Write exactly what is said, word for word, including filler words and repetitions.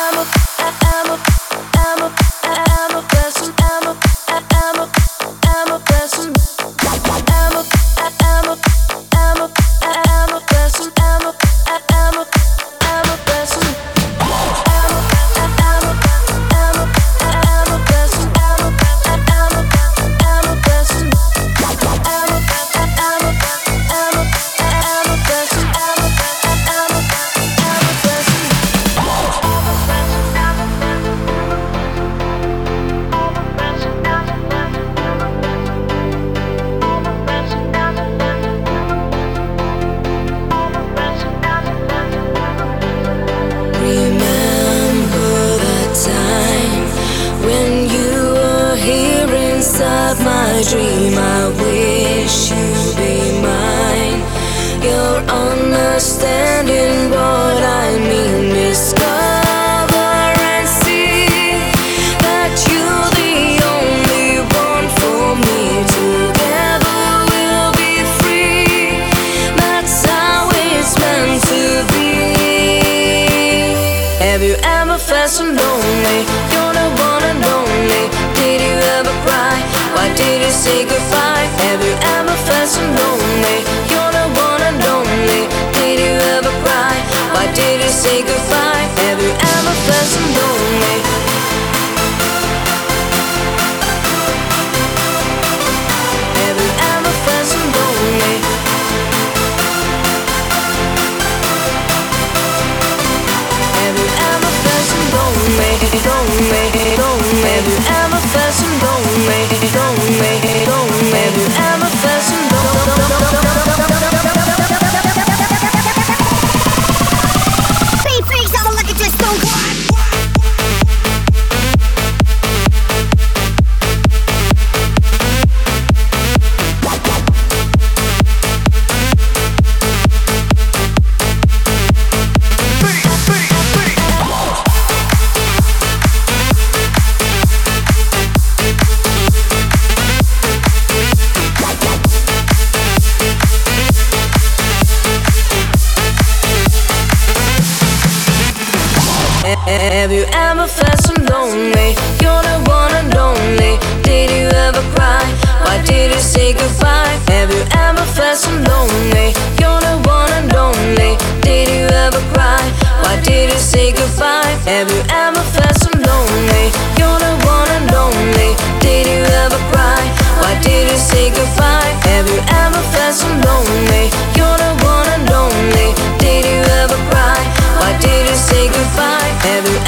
my dream, I wish you'd be mine. Your understanding what I mean. Discover and see that you're the only one for me. Together we'll be free. That's how it's meant to be. Have you ever felt so lonely? You're the one and only. Did you ever cry? Why did you say goodbye? Have you ever felt so lonely? You're the one and only. Did you ever cry? Why did you say goodbye? Have you ever felt so lonely? Have you ever felt so lonely? Have you ever felt so lonely? Lonely, lonely. Have you ever felt so lonely? Lonely, lonely. Have you ever felt so lonely? Beat freaks, I'ma look at your stone. Have you ever felt so lonely? You're the one and only. Did you ever cry? Why did you say goodbye? Have you ever felt so lonely? You're the one and only. Did you ever cry? Why did you say goodbye? Have you ever felt so lonely? You're the one and only. Did you ever cry? Why did you say goodbye? Have you ever felt so lonely? You're the one and only. Did you ever cry? Why did you say goodbye? Have you